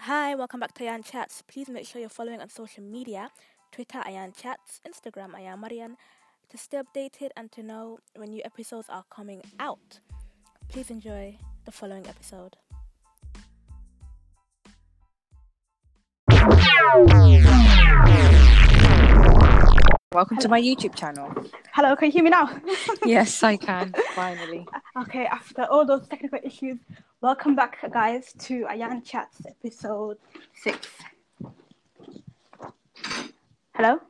Hi, welcome back to Ayan Chats. Please make sure you're following on social media, Twitter Ayan Chats, Instagram Ayan Marian, to stay updated and to know when new episodes are coming out. Please enjoy the following episode. Welcome to my YouTube channel. Hello, can you hear me now? Yes, I can, finally. Okay, after all those technical issues, welcome back, guys, to Ayan Chats episode 6. Hello?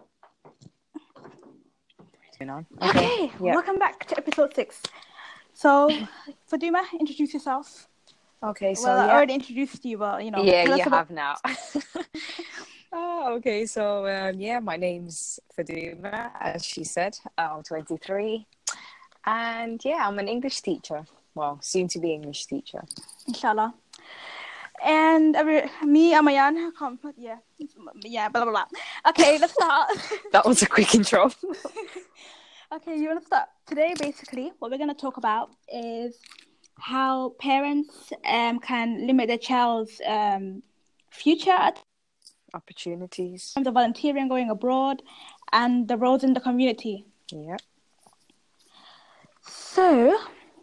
Okay, Yeah. welcome back to episode 6. So, Faduma, introduce yourself. Okay, so I already introduced you, but, Yeah, tell you us about... have now. Okay, so my name's Faduma, as she said. I'm 23. And I'm an English teacher. Well, soon to be English teacher. Inshallah. And me, I'm Ayan. Blah, blah, blah. Okay, let's start. That was a quick intro. Okay, you want to start? Today, basically, what we're going to talk about is how parents can limit their child's future at Opportunities. terms of volunteering, going abroad, and the roles in the community. Yeah. So,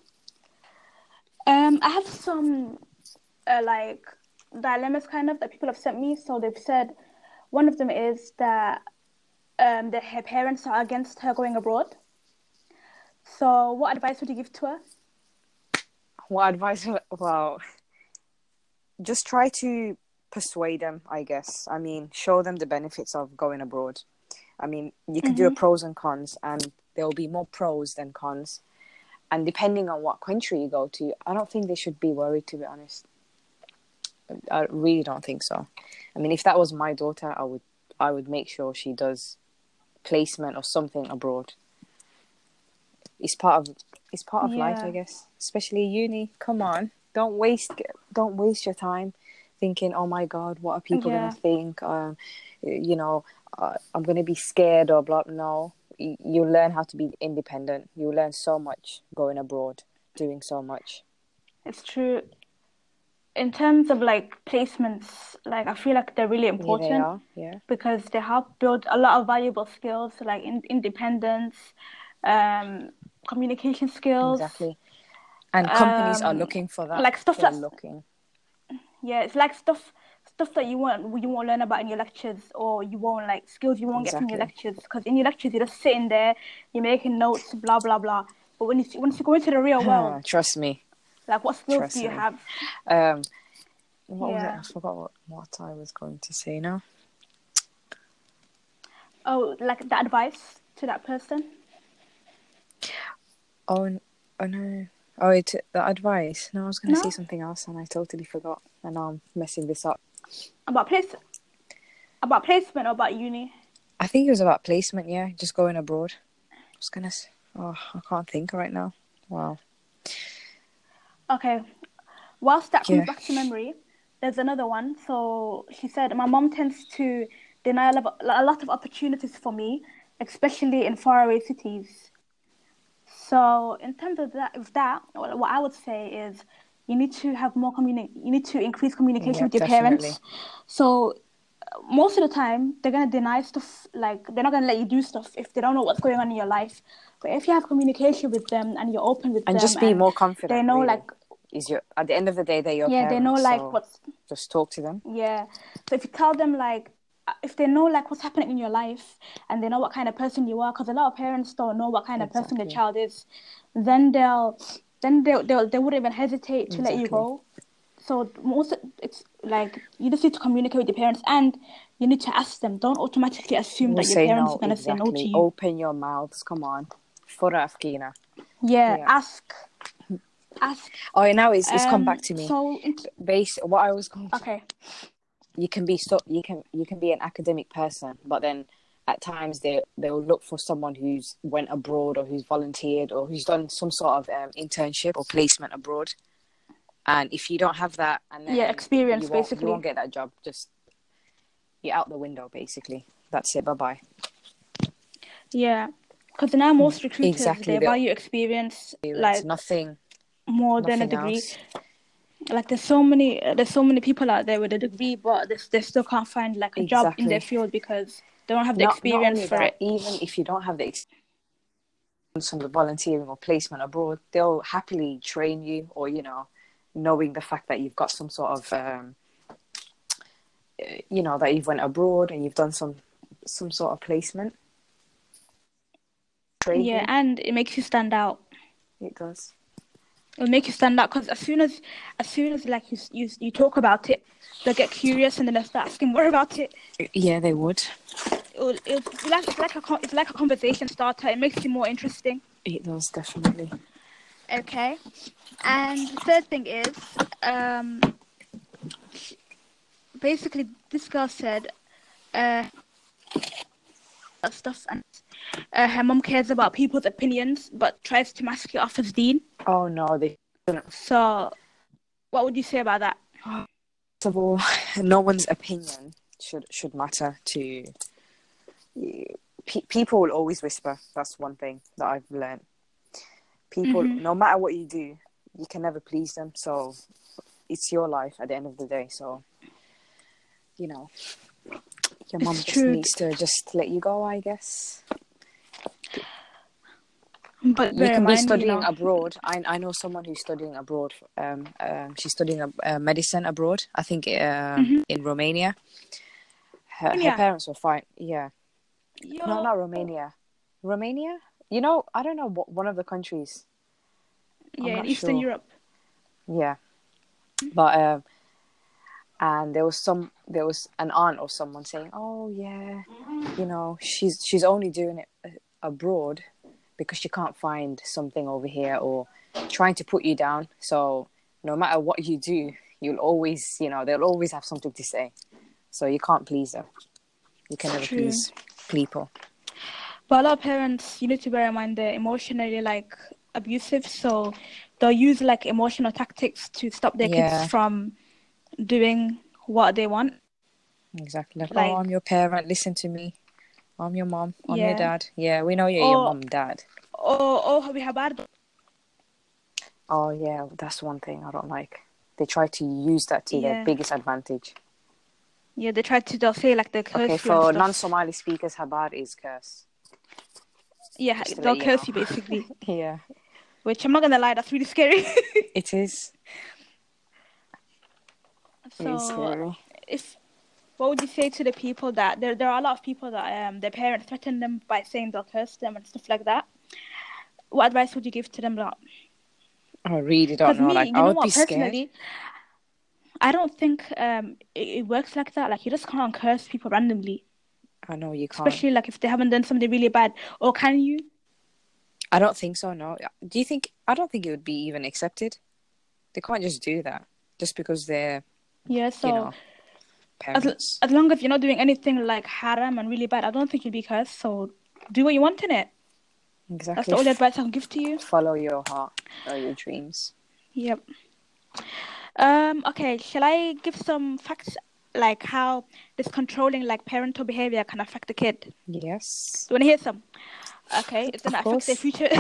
I have some dilemmas kind of that people have sent me. So they've said one of them is that her parents are against her going abroad. So what advice would you give to her? What advice? Well, just try to persuade them, I guess. I mean, show them the benefits of going abroad. I mean, you could do a pros and cons, and there will be more pros than cons. And depending on what country you go to, I don't think they should be worried, to be honest. I really don't think so. I mean, if that was my daughter, I would make sure she does placement or something abroad. It's part of life, I guess. Especially uni. Come on, don't waste your time thinking, oh my God, what are people gonna think? I'm gonna be scared or blah. No, you learn how to be independent. You learn so much going abroad, doing so much. It's true. In terms of placements, I feel like they're really important. Yeah, they are, because they help build a lot of valuable skills like independence, communication skills. Exactly. And companies are looking for that. Like stuff They're looking. Yeah, it's like stuff that you won't learn about in your lectures, or you won't skills you won't get from your lectures, because in your lectures you're just sitting there, you're making notes, blah blah blah. But once you go into the real world, trust me. What skills do you have? What was it? I forgot what I was going to say now. Oh, the advice to that person? Oh no. Oh, the advice. No, I was going to say something else and I totally forgot. And now I'm messing this up. About placement or about uni? I think it was about placement, yeah. Just going abroad. I can't think right now. Wow. Okay. Whilst that comes back to memory, there's another one. So she said, my mom tends to deny a lot of opportunities for me, especially in faraway cities. So in terms of that, what I would say is you need to have you need to increase communication with your parents. So most of the time they're gonna deny stuff, they're not gonna let you do stuff if they don't know what's going on in your life. But if you have communication with them and you're open with them, and just be more confident, they know really. At the end of the day, they're your parents. They know what's. Just talk to them. Yeah. So if you tell them if they know what's happening in your life and they know what kind of person you are, because a lot of parents don't know what kind of person their child is, then they wouldn't even hesitate to let you go. So it's you just need to communicate with your parents, and you need to ask them. Don't automatically assume that your parents are going to say no to you. Open your mouths. Come on. Ask. Oh, now it's come back to me. So what I was going to. Okay. You can be an academic person, but then at times they will look for someone who's went abroad or who's volunteered or who's done some sort of internship or placement abroad. And if you don't have that, and then experience, basically, you won't get that job. Just you're out the window, basically. That's it. Bye bye. Yeah, because now most recruiters they value experience nothing more than a degree. Else. like there's so many people out there with a degree, but they still can't find like a job in their Exactly. field because they don't have the Not experience only for that, it. even if you don't have the some of the volunteering or placement abroad, they'll happily train you, or knowing the fact that you've got some sort of that you've went abroad and you've done some sort of placement Yeah, training. and it makes you stand out. It does. It'll make you stand out because as soon as like you talk about it, they'll get curious and then they'll start asking more about it. Yeah, they would. It's like a conversation starter. It makes you more interesting. It does, definitely. Okay, and the third thing is, basically, this girl said, stuff, and her mom cares about people's opinions, but tries to mask it off as Dean. Oh no, they shouldn't. So, what would you say about that? First of all, no one's opinion should matter to people. Will always whisper. That's one thing that I've learned. People, no matter what you do, you can never please them. So it's your life at the end of the day. So your mom just needs to just let you go, I guess. But you can be studying abroad. I know someone who's studying abroad. She's studying medicine abroad. I think in Romania. Her parents were fine. Yeah. No, not Romania. Romania? I don't know what one of the countries. Yeah, in Eastern Europe. Yeah, but and there was an aunt or someone saying, "Oh yeah, she's only doing it abroad because she can't find something over here," or trying to put you down. So no matter what you do, you'll always, they'll always have something to say. So you can't please them. You can never please people. But a lot of parents, you need to bear in mind, they're emotionally abusive, so they'll use emotional tactics to stop their kids from doing what they want. Exactly. Oh, I'm your parent, listen to me. I'm your mom, I'm your dad. Yeah, we know you're your mom and dad. Oh, we have bad. Oh yeah, that's one thing I don't like. They try to use that to their biggest advantage. Yeah, they'll say the curse. Okay, for non-Somali speakers, habar is curse. Yeah, they'll curse you basically. Yeah. Which I'm not gonna lie, that's really scary. It is. So, it is scary. What would you say to the people that there are a lot of people that their parents threaten them by saying they'll curse them and stuff like that? What advice would you give to them? I really don't know. I would be scared. I don't think it works like that. You just can't curse people randomly. I know you can't. Especially if they haven't done something really bad. Or can you? I don't think so, no. Do you think... I don't think it would be even accepted. They can't just do that. Just because they're... Yeah, so... parents. As long as you're not doing anything haram and really bad, I don't think you'll be cursed. So do what you want in it. Exactly. That's the only advice I can give to you. Follow your heart or your dreams. Yep. Okay, shall I give some facts how this controlling parental behavior can affect the kid? Yes. Do you want to hear some? Okay, it's gonna affect their future.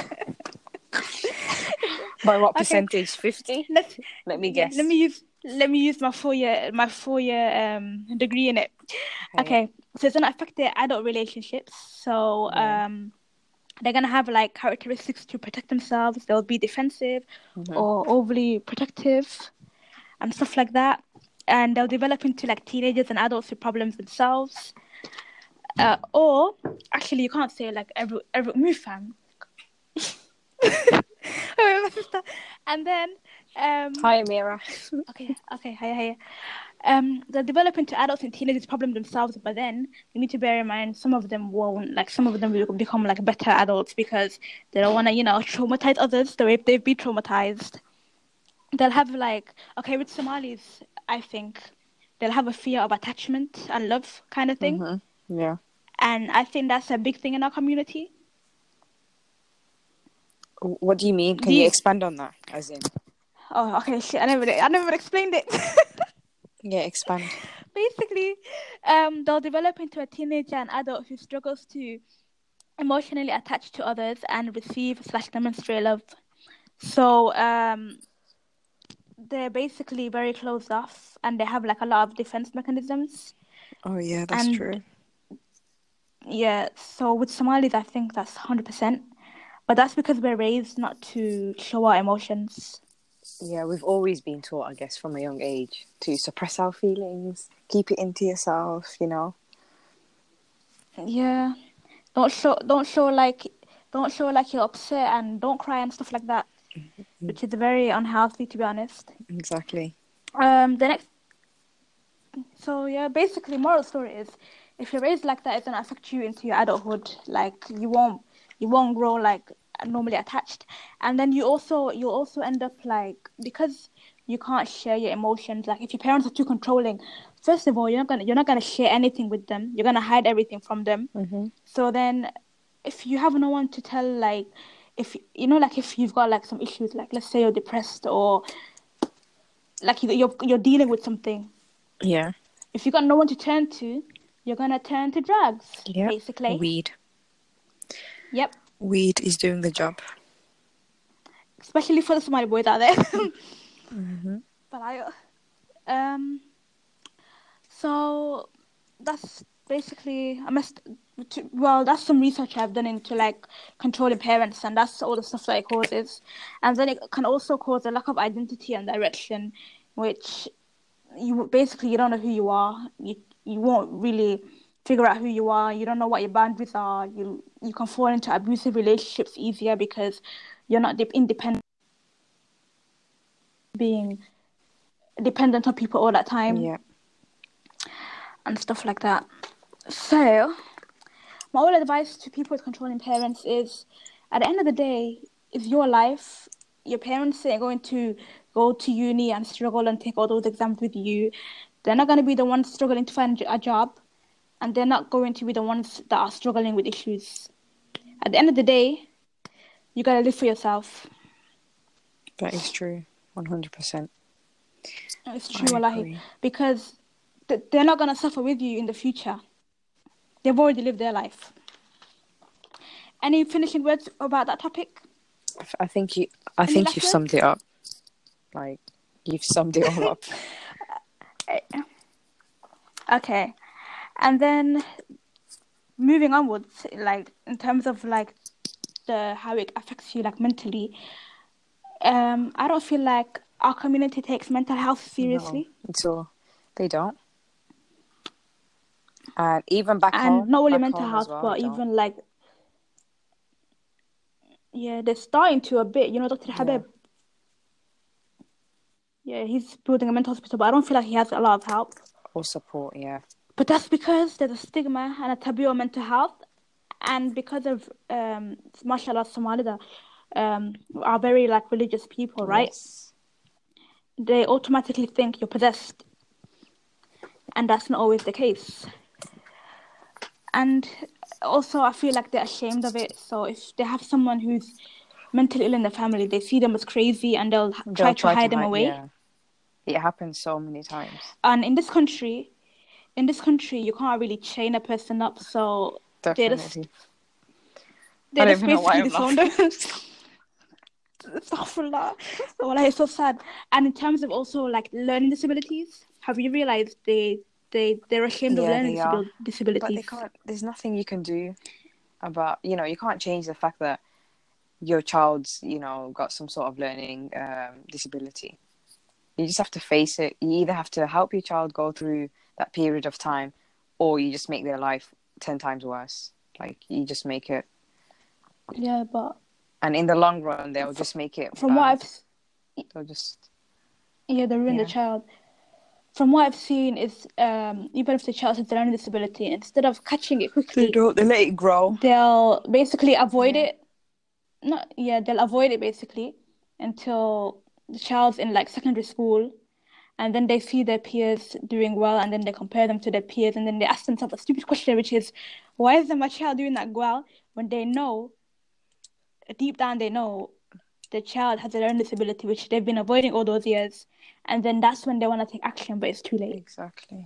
By what percentage? 50? Let me guess. Let me use my 4-year degree in it. Okay. So it's gonna affect their adult relationships. So they're gonna have characteristics to protect themselves. They'll be defensive or overly protective and stuff like that. And they'll develop into teenagers and adults with problems themselves. Or actually, you can't say every move, fam. My sister. And then hi, Amira. Okay. Hi. They'll develop into adults and teenagers problem themselves, but then you need to bear in mind some of them won't. Some of them will become better adults because they don't want to traumatize others the way they've been traumatized. They'll have with Somalis, I think they'll have a fear of attachment and love kind of thing. Yeah. And I think that's a big thing in our community. What do you mean? Can you expand on that? As in? Oh, okay. Shit, I never explained it. Yeah, expand. Basically, they'll develop into a teenager and adult who struggles to emotionally attach to others and receive/demonstrate love. So, they're basically very closed off, and they have like a lot of defense mechanisms. Oh yeah, that's And true. yeah, so with Somalis, I think that's 100%. But that's because we're raised not to show our emotions. Yeah, we've always been taught, I guess, from a young age to suppress our feelings, keep it into yourself, you know. Yeah, don't show like you're upset, and don't cry and stuff like that, which is very unhealthy, to be honest. Exactly. The next, so yeah, basically, moral story is, if you're raised like that, it's gonna affect you into your adulthood. Like you won't grow like normally attached, and then you also end up like, because you can't share your emotions. Like if your parents are too controlling, first of all, you're not gonna share anything with them. You're gonna hide everything from them. Mm-hmm. So then, if you have no one to tell, like, if you know, like if you've got like some issues, like let's say you're depressed, or like you're dealing with something, Yeah. if you got no one to turn to, you're gonna turn to drugs, Yep. basically. Weed. Yep. Weed is doing the job. Especially for the Somali boys out there. Mm-hmm. But so that's basically that's some research I've done into like controlling parents, and that's all the stuff that it causes. And then it can also cause a lack of identity and direction, which you don't know who you are. You won't really figure out who you are. You don't know what your boundaries are. You can fall into abusive relationships easier because you're not independent, being dependent on people all that time. Yeah. And stuff like that. So my only advice to people with controlling parents is, at the end of the day, it's your life. Your parents are going to go to uni and struggle and take all those exams with you. They're not going to be the ones struggling to find a job, and they're not going to be the ones that are struggling with issues. At the end of the day, you got to live for yourself. That is true. 100%. It's true, wallahi. Because they're not going to suffer with you in the future. They've already lived their life. Any finishing words about that topic? I think you've summed it up. Like, you've summed it all up. Okay. And then moving onwards, like in terms of like how it affects you like mentally, I don't feel like our community takes mental health seriously. No, so they don't. And even back and home. Not only back mental home health, well, but even like, yeah, they're starting to a bit. You know, Dr. Habib. Yeah, he's building a mental hospital, but I don't feel like he has a lot of help or support. Yeah. But that's because there's a stigma and a taboo on mental health, and because of mashallah, Somalia are very like religious people, right? Yes. They automatically think you're possessed, and that's not always the case. And also, I feel like they're ashamed of it. So if they have someone who's mentally ill in the family, they see them as crazy, and they'll try to hide them away. Yeah. It happens so many times. And in this country, you can't really chain a person up. So definitely. They just basically disown them. Astaghfirullah. Wallah, it's so sad. And in terms of also like learning disabilities, have you realized they're ashamed of learning disabilities? But they can't. There's nothing you can do about. You can't change the fact that your child's got some sort of learning disability. You just have to face it. You either have to help your child go through that period of time, or you just make their life 10 times worse. Like, you just make it. Yeah, but. And in the long run, they'll just make it. From what I've. They'll just. Yeah, they ruin the child. From what I've seen, is even if the child has a learning disability, instead of catching it quickly, they let it grow. They'll basically avoid it. They'll avoid it basically until the child's in like secondary school, and then they see their peers doing well, and then they compare them to their peers, and then they ask themselves a stupid question, which is, why isn't my child doing that well? When they know, deep down they know, the child has a learning disability, which they've been avoiding all those years, and then that's when they want to take action, but it's too late. Exactly.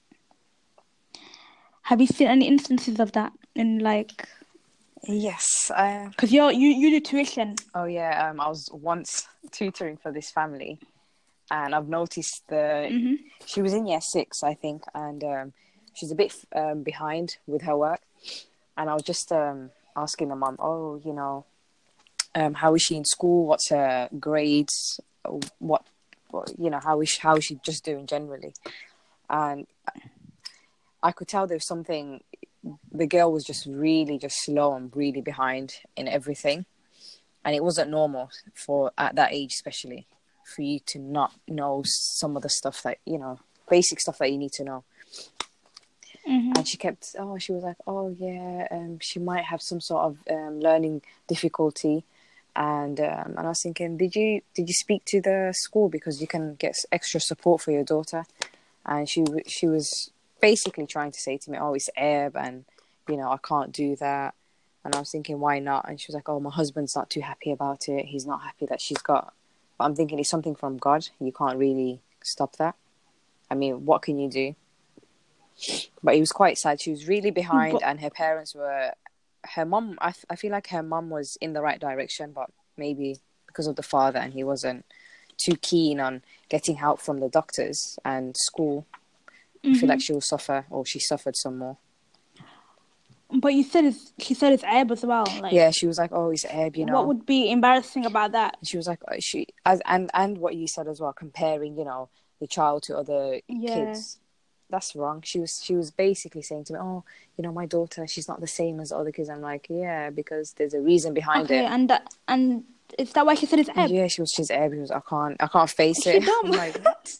Have you seen any instances of that in like? Yes, because you do tuition. Oh yeah, I was once tutoring for this family, and I've noticed the she was in year 6, I think, and she's a bit behind with her work. And I was just asking the mum, oh, you know, how is she in school? What's her grades? What you know, how is she just doing generally? And I could tell there was something. The girl was just really just slow and really behind in everything, and it wasn't normal for at that age, especially for you to not know some of the stuff that, you know, basic stuff that you need to know. And she was like, oh yeah, she might have some sort of learning difficulty. And I was thinking, did you speak to the school, because you can get extra support for your daughter? And she was basically trying to say to me, oh, it's Eb, and you know, I can't do that. And I was thinking, why not? And she was like, oh, my husband's not too happy about it. He's not happy that she's got. But I'm thinking, it's something from God. You can't really stop that. I mean, what can you do? But it was quite sad. She was really behind, and her parents were. Her mum, I feel like her mum was in the right direction, but maybe because of the father, and he wasn't too keen on getting help from the doctors and school. I feel like she suffered some more. But she said it's Aib as well. Like, yeah, she was like, oh, it's Aib, you know. What would be embarrassing about that? She was like, and what you said as well, comparing, you know, the child to other kids. That's wrong. She was basically saying to me, oh, you know, my daughter, she's not the same as the other kids. I'm like, yeah, because there's a reason behind it. And is that why she said it's Eb? Yeah, she's Eb. She was, I can't face it. I'm like, what?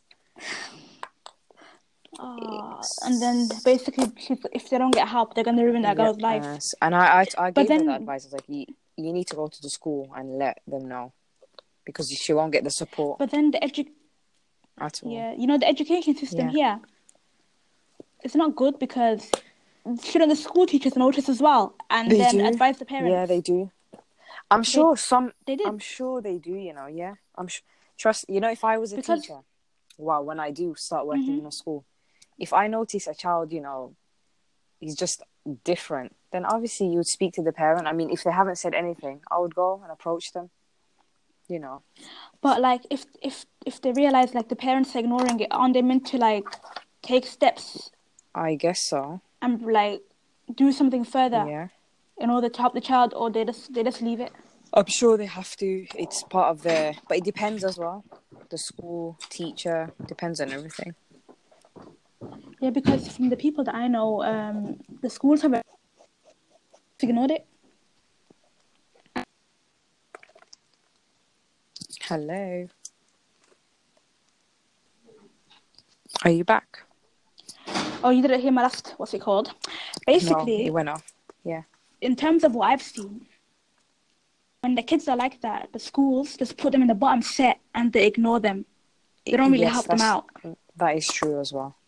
And then basically, if they don't get help, they're gonna ruin that girl's life. Yes. And I gave her that advice. I was like, you need to go to the school and let them know, because she won't get the support. But then at all. Yeah, you know, the education system here, it's not good, because shouldn't the school teachers notice as well and advise the parents? Yeah, they do. I'm sure they did. I'm sure they do, you know, yeah. Trust, you know, if I was a teacher, when I do start working in a school, if I notice a child, you know, he's just different, then obviously you would speak to the parent. I mean, if they haven't said anything, I would go and approach them, you know. But, like, if they realize, like, the parents are ignoring it, aren't they meant to, like, take steps? I guess so. And, like, do something further in order to help the child, or they just leave it? I'm sure they have to. It's part of but it depends as well. The school, teacher, depends on everything. Yeah, because from the people that I know, the schools have ignored it. Hello. Are you back? Oh, you didn't hear my last, what's it called? Basically, no, it went off. Yeah. In terms of what I've seen, when the kids are like that, the schools just put them in the bottom set and they ignore them. They don't really help them out. That is true as well.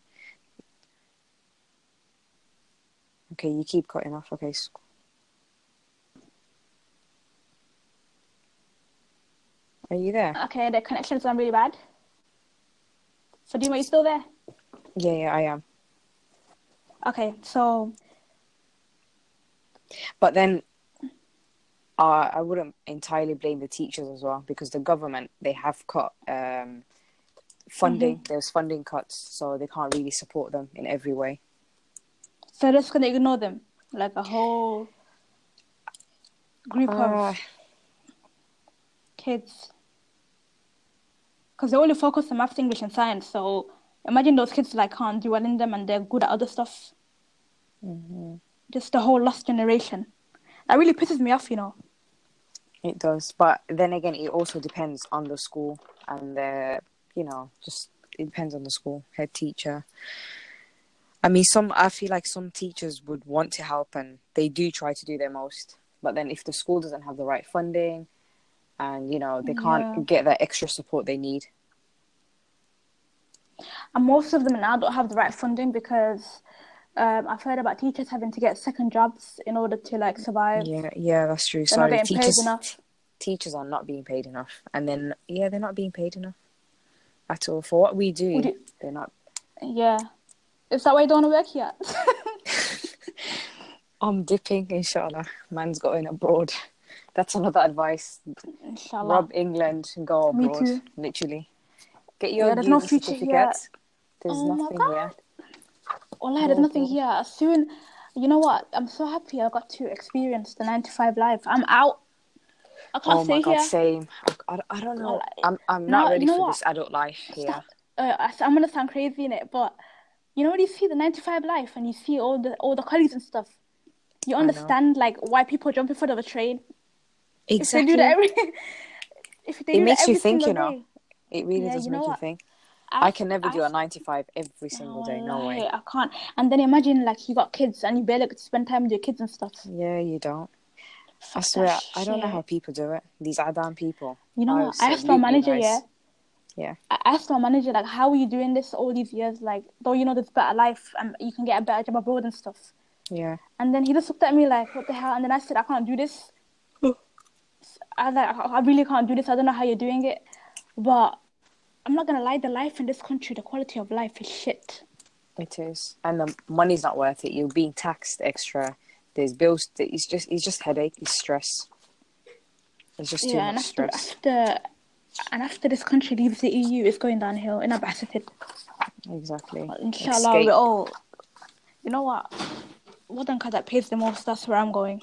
Okay, you keep cutting off. Okay. Are you there? Okay, the connection's gone really bad. So, are you still there? Yeah, I am. Okay, so... But then, I wouldn't entirely blame the teachers as well, because the government, they have cut funding. There's funding cuts, so they can't really support them in every way. So they're just going to ignore them? Like a whole group of kids? Because they only focus on maths, English and science, so imagine those kids like can't do well in them and they're good at other stuff. Just the whole lost generation. That really pisses me off, you know. It does, but then again, it also depends on the school and the, you know, just it depends on the school, head teacher. I mean, I feel like some teachers would want to help and they do try to do their most, but then if the school doesn't have the right funding and, you know, they can't get that extra support they need. And most of them now don't have the right funding because I've heard about teachers having to get second jobs in order to like survive. Yeah, that's true. They're not getting paid enough. Teachers are not being paid enough, and then they're not being paid enough at all for what we do. They're not. Yeah, is that why you don't want to work here? I'm dipping, inshallah. Man's going abroad. That's another advice. Inshallah. Rob England and go abroad. Me too. Literally. Get your there's no uni future here. certificates. There's Oh my nothing God. here. Wallahi, there's No, nothing bro. here. Soon, you know what? I'm so happy I got to experience the 9 to 5 life. I'm out. I can't Oh my stay God, here. same. I don't know. Wallahi. I'm not Now, ready you know for what? this adult life here. Stop. I'm gonna sound crazy in it, but you know when you see the 9 to 5 life and you see all the colleagues and stuff, you I know. understand like why people jump in front of a train. If they do Exactly. that if they It do that makes you every think, single you know. day, It really yeah, does you know make you what? think. I I've, can never do I've, a 9 to 5 every single day. No Wallahi, way. I can't. And then imagine like you got kids and you barely get to spend time with your kids and stuff. Yeah, you don't. I Fuck that swear, I don't know how shit. people do it. These Adam people You know are what? I asked my absolutely manager, yeah. nice. Yeah. I asked my manager, like, how are you doing this all these years? Like, though you know there's better life and you can get a better job abroad and stuff. Yeah. And then he just looked at me like, what the hell? And then I said, I can't do this. I was like, I really can't do this. I don't know how you're doing it. But I'm not going to lie, the life in this country, the quality of life is shit. It is. And the money's not worth it. You're being taxed extra. There's bills. It's just headache. It's stress. It's just too Yeah, much stress. after this country leaves the EU, it's going downhill in a bastard. Exactly. Inshallah, Escape. we're all, you know what? Wadanka that pays the most, that's where I'm going.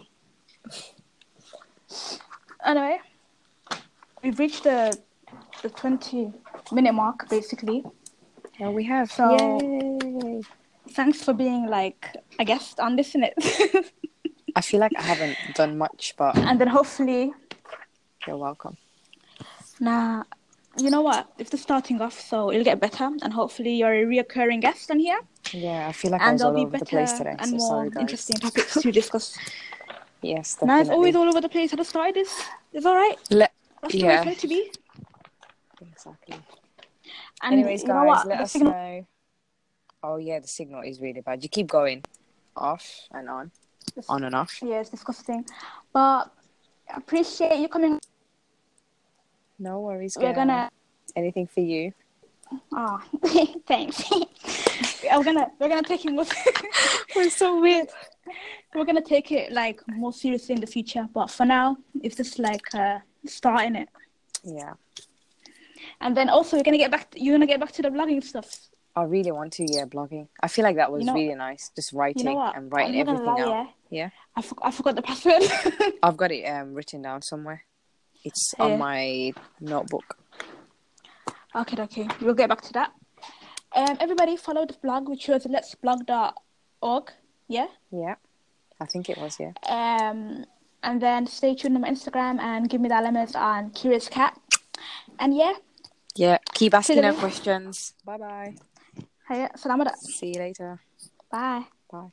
Anyway, we've reached the 20-minute mark, basically. Yeah, we have. So, Yay! thanks for being, like, a guest on this, innit? I feel like I haven't done much, but And then hopefully, you're welcome. you know what? It's just starting off, so it'll get better. And hopefully you're a reoccurring guest on here. Yeah, I feel like I And was there'll all be over the place better today, and so more sorry, guys. interesting topics to discuss. Yes, Nah, it's always definitely. all over the place. I just started this. It's alright. That's the way Yeah, it's meant to be. exactly. And Anyways, you know guys, what? let The us signal. know. Oh yeah, the signal is really bad. You keep going off and on and off. Yeah, it's disgusting. But I appreciate you coming. No worries, We're girl. gonna. Anything for you? Oh, thanks. we're gonna take it more. We're so weird. We're gonna take it like more seriously in the future. But for now, it's just like starting it. Yeah. And then also you're gonna get back to the blogging stuff. I really want to, blogging. I feel like that was You know, really nice. Just writing what? and I'm writing not gonna everything lie, out. Yeah. I forgot the password. I've got it written down somewhere. It's on my notebook. Okay. We'll get back to that. Everybody follow the blog, which was letsblog.org. Yeah? Yeah. I think it was, yeah. And then stay tuned on my Instagram and give me the lemons on Curious Cat. And yeah. Yeah. Keep asking her questions. Bye-bye. Hiya. Salamat. See you later. Bye. Bye.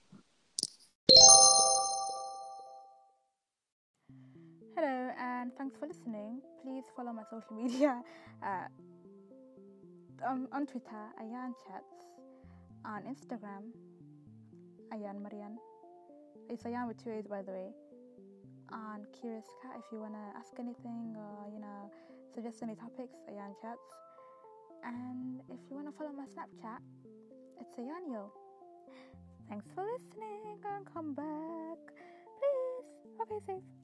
Hello, and thanks for listening. Please follow my social media on Twitter, Ayan Chats, on Instagram, Ayan Marian. It's Ayan with 2 A's, by the way. On Curious Cat, if you want to ask anything or, suggest any topics, Ayan Chats. And if you want to follow my Snapchat, it's Ayanyo. Thanks for listening, and come back, please. Okay, safe.